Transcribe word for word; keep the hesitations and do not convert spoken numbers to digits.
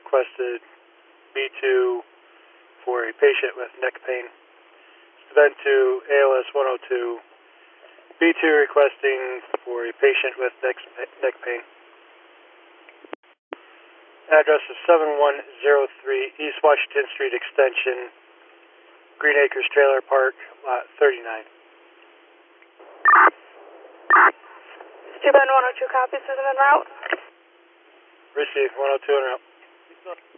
requested B two for a patient with neck pain. Event two, A L S one oh two. B two requesting for a patient with neck, neck pain. Address is seven one zero three East Washington Street Extension, Green Acres Trailer Park, lot thirty-nine. Steven one oh two copies, is en route. Receive one oh two en route.